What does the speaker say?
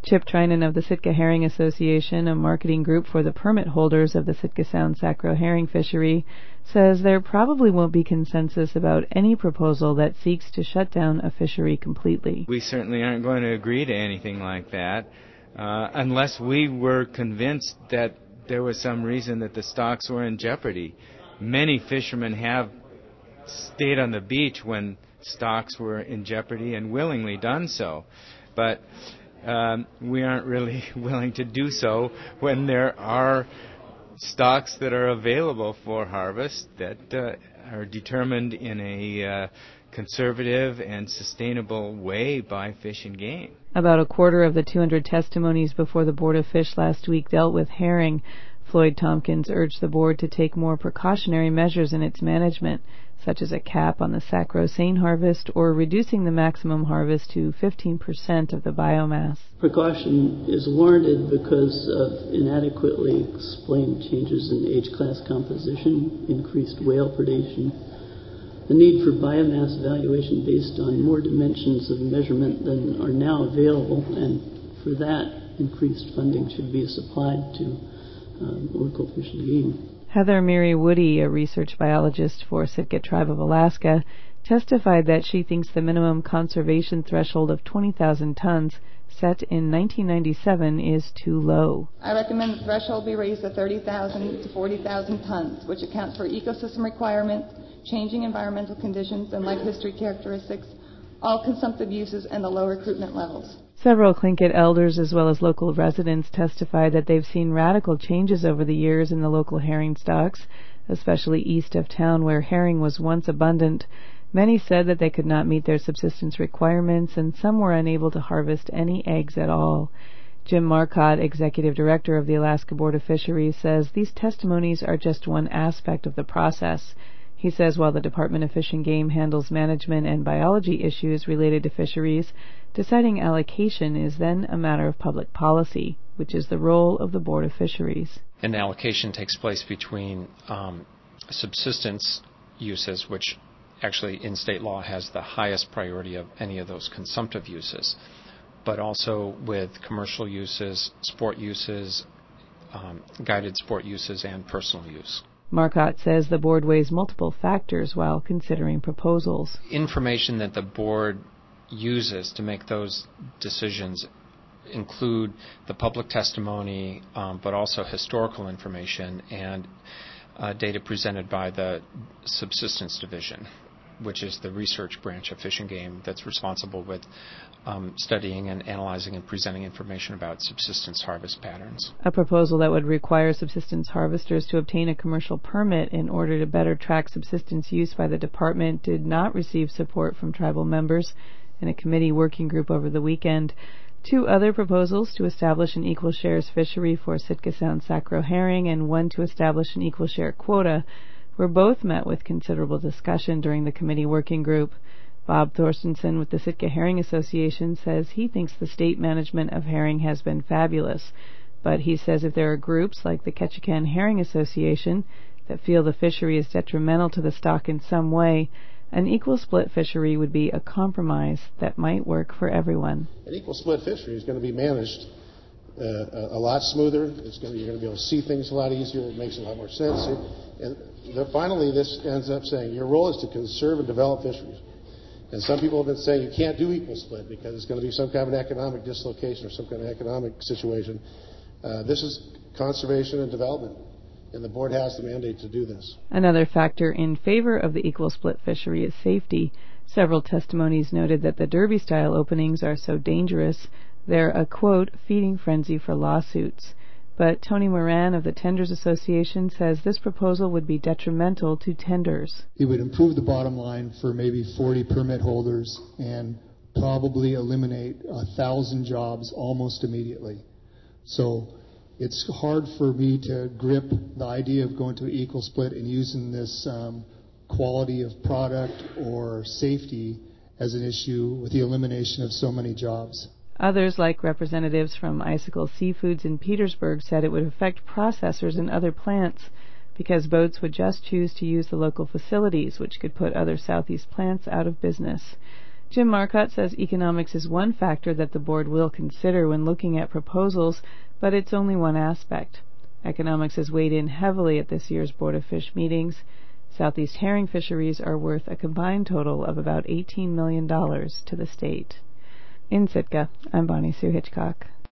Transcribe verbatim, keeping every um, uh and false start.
Chip Trinan of the Sitka Herring Association, a marketing group for the permit holders of the Sitka Sound Sacro herring fishery, says there probably won't be consensus about any proposal that seeks to shut down a fishery completely. We certainly aren't going to agree to anything like that uh, unless we were convinced that there was some reason that the stocks were in jeopardy. Many fishermen have stayed on the beach when stocks were in jeopardy and willingly done so. But um, we aren't really willing to do so when there are stocks that are available for harvest that uh, are determined in a uh, conservative and sustainable way by Fish and Game. About a quarter of the two hundred testimonies before the Board of Fish last week dealt with herring. Floyd Tompkins urged the board to take more precautionary measures in its management, such as a cap on the sacro seine harvest or reducing the maximum harvest to fifteen percent of the biomass. Precaution is warranted because of inadequately explained changes in age class composition, increased whale predation, the need for biomass evaluation based on more dimensions of measurement than are now available, and for that, increased funding should be supplied to um, local Fish and Game. Heather Mary Woody, a research biologist for Sitka Tribe of Alaska, testified that she thinks the minimum conservation threshold of twenty thousand tons set in nineteen ninety-seven is too low. I recommend the threshold be raised to thirty thousand to forty thousand tons, which accounts for ecosystem requirements, changing environmental conditions and life history characteristics, all consumptive uses, and the low recruitment levels. Several Tlingit elders as well as local residents testified that they've seen radical changes over the years in the local herring stocks, especially east of town where herring was once abundant. Many said that they could not meet their subsistence requirements, and some were unable to harvest any eggs at all. Jim Marcotte, executive director of the Alaska Board of Fisheries, says these testimonies are just one aspect of the process. He says while the Department of Fish and Game handles management and biology issues related to fisheries, deciding allocation is then a matter of public policy, which is the role of the Board of Fisheries. An allocation takes place between um, subsistence uses, which actually in state law has the highest priority of any of those consumptive uses, but also with commercial uses, sport uses, um, guided sport uses, and personal use. Marcotte says the board weighs multiple factors while considering proposals. Information that the board uses to make those decisions include the public testimony, um, but also historical information and uh, data presented by the Subsistence Division, which is the research branch of Fish and Game that's responsible with um, studying and analyzing and presenting information about subsistence harvest patterns. A proposal that would require subsistence harvesters to obtain a commercial permit in order to better track subsistence use by the department did not receive support from tribal members in a committee working group over the weekend. Two other proposals to establish an equal shares fishery for Sitka Sound sacro herring and one to establish an equal share quota were both met with considerable discussion during the committee working group. Bob Thorstensen with the Sitka Herring Association says he thinks the state management of herring has been fabulous, but he says if there are groups like the Ketchikan Herring Association that feel the fishery is detrimental to the stock in some way, an equal split fishery would be a compromise that might work for everyone. An equal split fishery is going to be managed uh, a, a lot smoother. It's going to, you're going to be able to see things a lot easier. It makes a lot more sense. And the, finally, this ends up saying your role is to conserve and develop fisheries. And some people have been saying you can't do equal split because it's going to be some kind of an economic dislocation or some kind of economic situation. Uh, this is conservation and development, and the board has the mandate to do this. Another factor in favor of the equal split fishery is safety. Several testimonies noted that the Derby-style openings are so dangerous, they're a, quote, feeding frenzy for lawsuits. But Tony Moran of the Tenders Association says this proposal would be detrimental to tenders. It would improve the bottom line for maybe forty permit holders and probably eliminate a thousand jobs almost immediately. So it's hard for me to grip the idea of going to an equal split and using this um, quality of product or safety as an issue with the elimination of so many jobs. Others, like representatives from Icicle Seafoods in Petersburg, said it would affect processors and other plants because boats would just choose to use the local facilities, which could put other Southeast plants out of business. Jim Marcotte says economics is one factor that the board will consider when looking at proposals, but it's only one aspect. Economics has weighed in heavily at this year's Board of Fish meetings. Southeast herring fisheries are worth a combined total of about eighteen million dollars to the state. In Sitka, I'm Bonnie Sue Hitchcock.